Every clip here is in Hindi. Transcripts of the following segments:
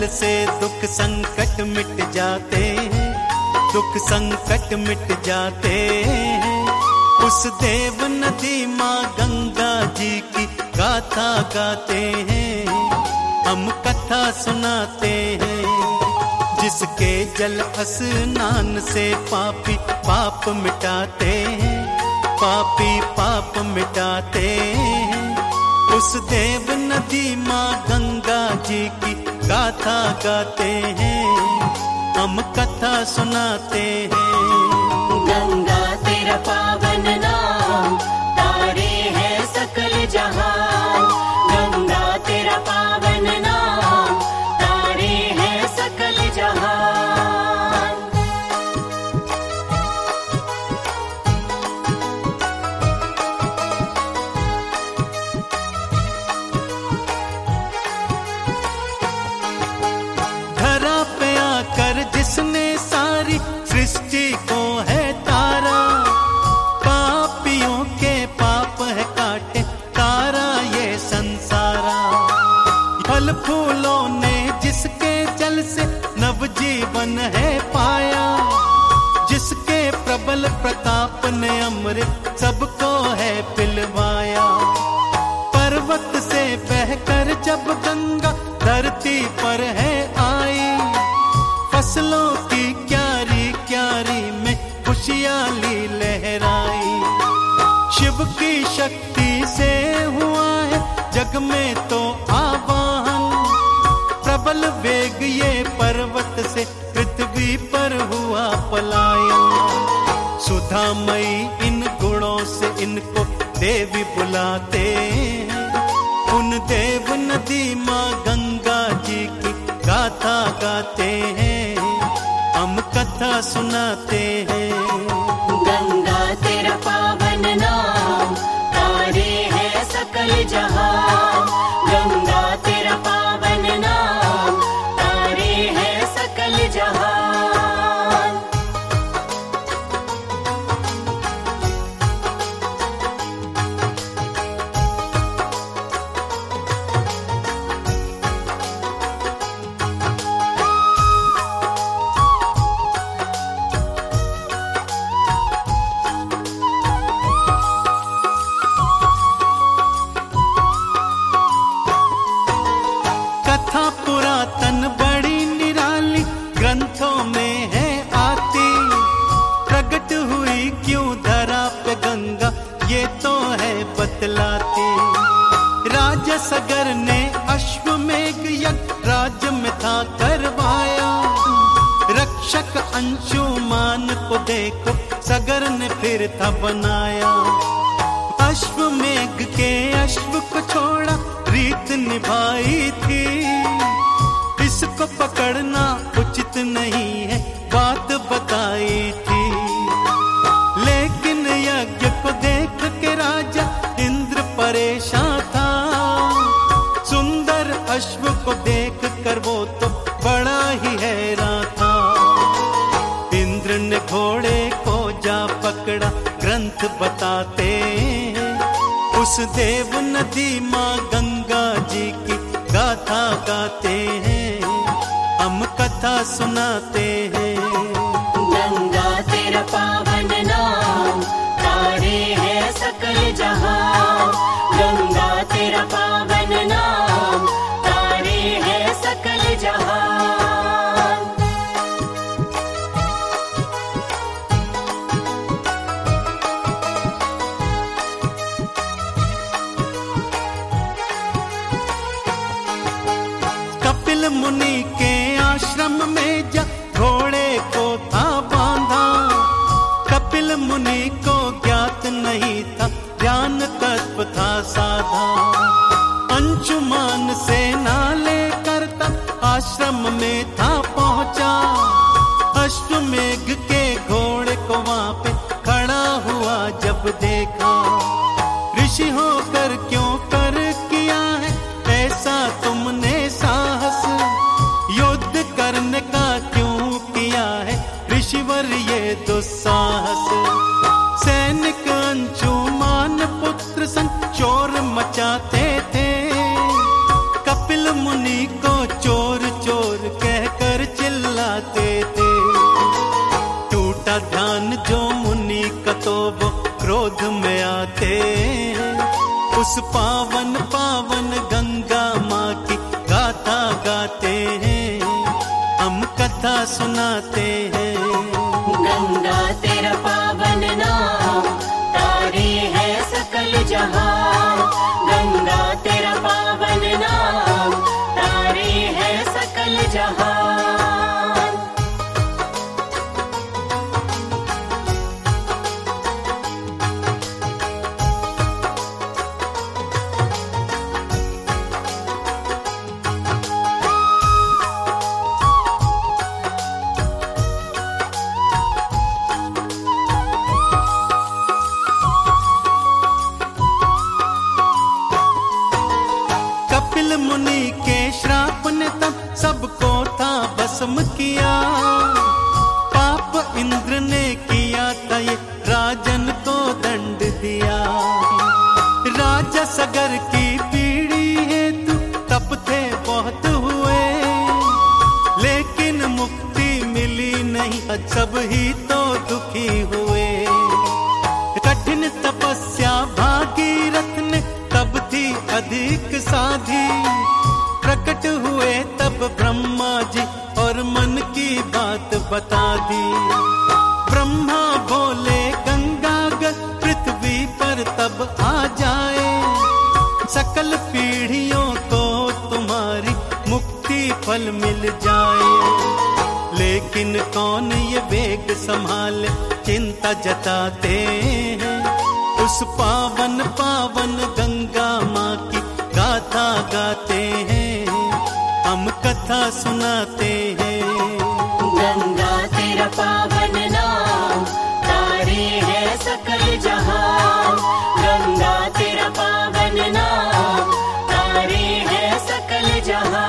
जल से दुख संकट मिट जाते हैं, दुख संकट मिट जाते हैं। उस देव नदी माँ गंगा जी की गाथा गाते हैं, हम कथा सुनाते हैं। जिसके जल स्नान से पापी पाप मिटाते हैं, पापी पाप मिटाते हैं। उस देव नदी माँ गंगा जी की गाथा गाते हैं, हम कथा सुनाते हैं। गंगा तेरा पावन नाम, तारे है सकल जहान। गंगा तेरा पावन नाम, तारे है सकल जहान। धरा पे आकर जिसने सारी सृष्टि को है तारा, पापियों के पाप है काटे तारा ये संसारा। फल फूलों ने जिसके जल से नवजीवन है पाया, जिसके प्रबल प्रताप ने अमृत सबको है पिलवाया। पर्वत से बहकर जब गंगा धरती पर है आई, फसलों की क्यारी क्यारी में खुशहाली लहराई। शिव की शक्ति से हुआ है जग में तो आवाहन, प्रबल वेग ये पर्वत से पृथ्वी पर हुआ पलायन। सुधामयी इन गुणों से इनको देवी बुलाते हैं, उन देव नदी माँ गंगा जी की गाथा गाते हैं, हम कथा सुनाते हैं। गंगा तेरा पावन नाम, तारे है सकल जहान। गंगा तेरा पावन नाम, तारे है सकल जहान। कथा पुरातन बड़ी निराली ग्रंथों में है आती, प्रकट हुई क्यों धरा पे गंगा ये तो है बतलाती। राजा सगर ने अश्वमेघ यज्ञ राज्य में था करवाया, रक्षक अंशुमान को देखो सगर ने फिर था बनाया। अश्वमेघ के अश्व को छोड़ा रीत निभाई थी, इसको पकड़ना उचित नहीं है बात बताई थी। लेकिन यज्ञ को देख के राजा इंद्र परेशान था, सुंदर अश्व को देख कर वो तो बड़ा ही हैरान था। इंद्र ने घोड़े को जा पकड़ा ग्रंथ बताते हैं, उस देव नदी माँ गंगा जी की गाथा गाते हैं, हम कथा सुनाते हैं। गंगा तेरा पावन नाम, तारे है सकल जहान। गंगा तेरा पावन नाम, तारे है सकल जहान। कपिल मुनि के आश्रम में जा घोड़े को था बांधा, कपिल मुनि को ज्ञात नहीं था ज्ञान तत्व था साधा। अंशुमान से नाले करता आश्रम में था पहुंचा, अश्वमेघ के घोड़े को वहां पे खड़ा हुआ जब देखा। ऋषि होकर क्यों कर किया है ऐसा तुमने साहस, युद्ध करने का क्यों किया है ऋषिवर ये दुस्साहस। सैनिक अंशुमान पुत्र संग चोर मचाते थे, कपिल मुनि को चोर चोर उस पावन पावन गंगा माँ की गाथा गाते हैं, हम कथा सुनाते हैं। गंगा तेरा पावन नाम, तारे है सकल जहां। गंगा तेरा पावन नाम, तारे है सकल जहां। कपिल मुनि के श्राप ने तब सबको था भस्म किया। पाप इंद्र ने किया था ये राजन को दंड दिया। राजा सगर की पीढ़ी हेतु तप थे बहुत हुए, लेकिन मुक्ति मिली नहीं, सब ही तो दुखी हुए। कठिन तपस्या भागीरथ ने तब थी अधिक साधी, प्रकट हुए तब ब्रह्मा जी और मन की बात बता दी। ब्रह्मा बोले गंगागर पृथ्वी पर तब आ जाए, सकल पीढ़ियों को तुम्हारी मुक्ति फल मिल जाए। लेकिन कौन ये वेग संभाले, चिंता जताते हैं। उस पावन पावन गंगा माँ की गाथा गाते हैं, हम कथा सुनाते हैं। गंगा तेरा पावन नाम, तारे है सकल जहां। गंगा तेरा पावन नाम, तारे है सकल जहां।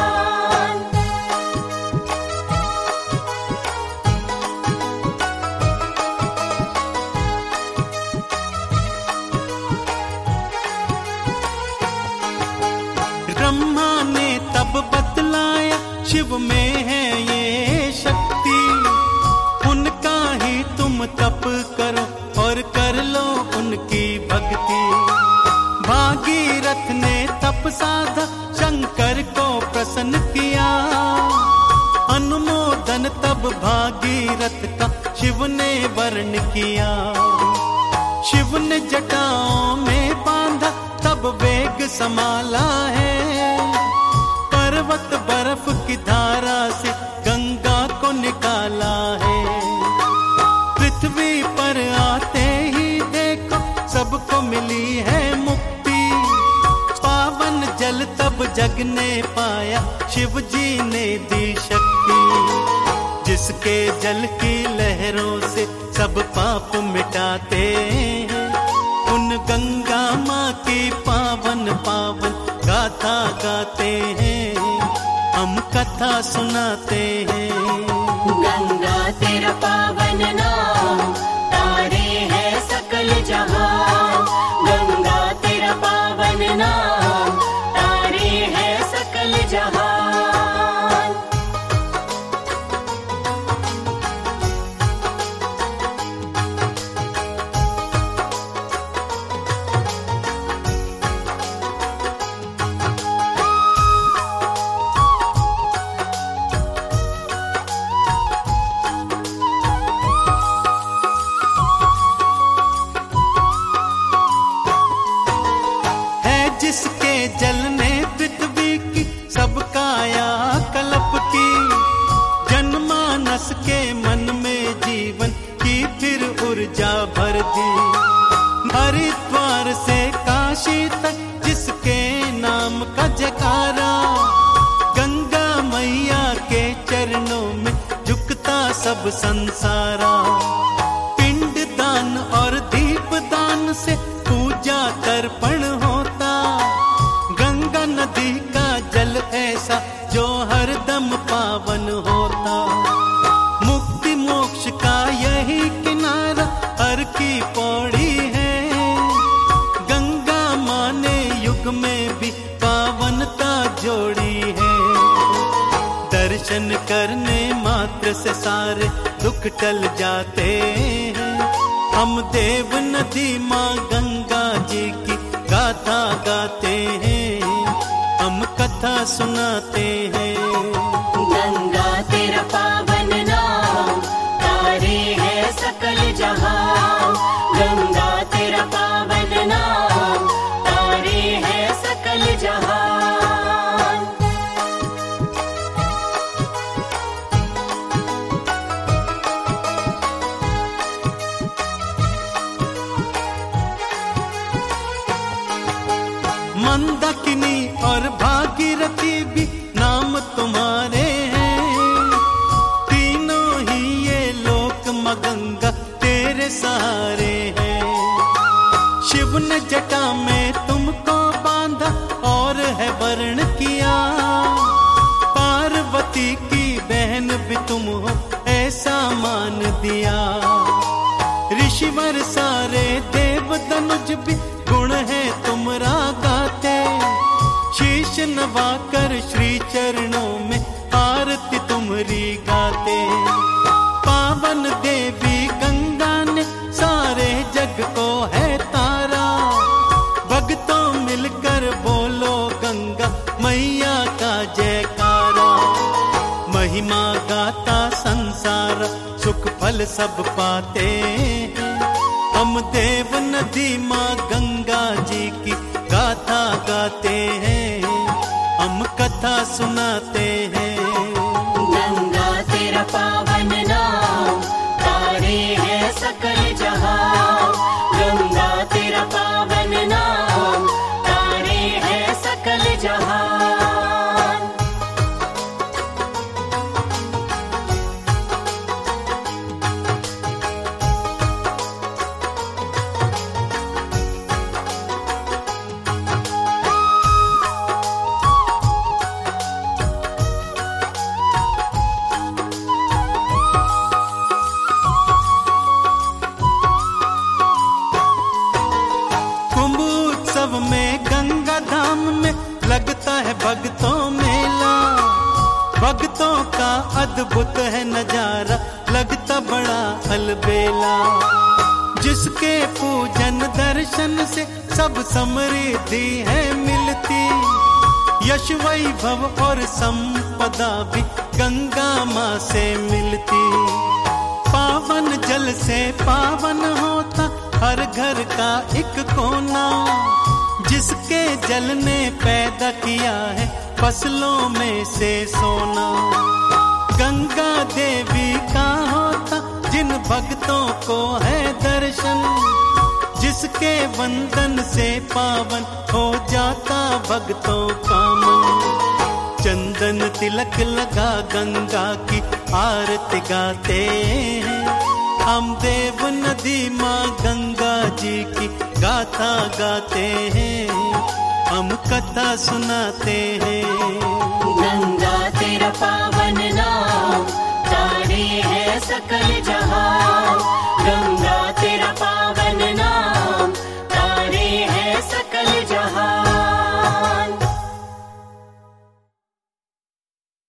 ब्रह्मा ने तब बतलाया शिव में है ये शक्ति, उनका ही तुम तप करो और कर लो उनकी भक्ति। भागीरथ ने तप साधा, शंकर को प्रसन्न किया। अनुमोदन तब भागीरथ का शिव ने वर्ण किया। शिव ने जटाओं में बांधा, तब वेग संभाला है। पर्वत बर्फ की धारा से गंगा को निकाला है। पृथ्वी पर आते ही देखो सबको मिली है मुक्ति। पावन जल तब जग ने पाया, शिव जी ने दी शक्ति। जिसके जल की लहरों से सब पाप मिटाते हैं, उन गंगा माँ की पावन पावन गाथा गाते हैं, हम कथा सुनाते हैं। गंगा तेरा पावन नाम, तारे है सकल जहां। गंगा तेरा पावन नाम, तारे है सकल जहां। जिसके जल ने पृथ्वी की सब काया कल्प की। जनमानस के मन में जीवन की फिर ऊर्जा भर दी। हरिद्वार से काशी तक जिसके नाम का जयकारा, गंगा मैया के चरणों में झुकता सब संसारा। पिंड दान और दीप दान से पूजा तर्पण होता। गंगा नदी का जल ऐसा जो हरदम पावन होता। मुक्ति मोक्ष का यही किनारा हर की पौड़ी है। गंगा माँ ने युग में भी पावनता जोड़ी है। दर्शन करने मात्र से सारे दुख टल जाते हैं। हम देव नदी माँ गंगा जी की गाथा गाते हैं, हम कथा सुनाते हैं। गंगा तेरा पावन नाम, तारे है सकल जहां। गंगा तेरा पावन नाम, तारे है सकल जहां। मंदाकिनी और भागीरथी भी नाम तुम्हारे हैं। तीनों ही ये लोक मां गंगा तेरे सहारे हैं। शिव ने जटा में तुमको बांधा और है वर्ण किया। पार्वती की बहन भी तुम हो ऐसा मान दिया। ऋषिवर सारे देव धनुज भी गुण है तुमरा गाते। शीश नवाकर श्री चरणों में आरती तुम्हारी गाते। पावन देवी गंगा ने सारे जग को है तारा। भक्तों मिलकर बोलो गंगा मैया का जयकारा। महिमा गाता संसार, सुख फल सब पाते हैं। हम देव नदी माँ गंगा जी की गाथा गाते हैं, हम कथा सुनाते हैं। गंगा तेरा पावन नाम, तारे है सकल जहां। गंगा तेरा पावन नाम, तारे है सकल जहां। में गंगा धाम में लगता है भक्तों मेला। भक्तों का अद्भुत है नजारा, लगता बड़ा अलबेला। जिसके पूजन दर्शन से सब समृद्धि है मिलती। यश वैभव और संपदा भी गंगा माँ से मिलती। पावन जल से पावन होता हर घर का एक कोना। जिसके जल ने पैदा किया है फसलों में से सोना। गंगा देवी का होता जिन भक्तों को है दर्शन। जिसके वंदन से पावन हो जाता भक्तों का मन। चंदन तिलक लगा गंगा की आरती गाते हैं। हम देव नदी माँ गंगा जी की गाथा गाते हैं, हम कथा सुनाते हैं। गंगा तेरा पावन नाम, तारे है सकल जहां। गंगा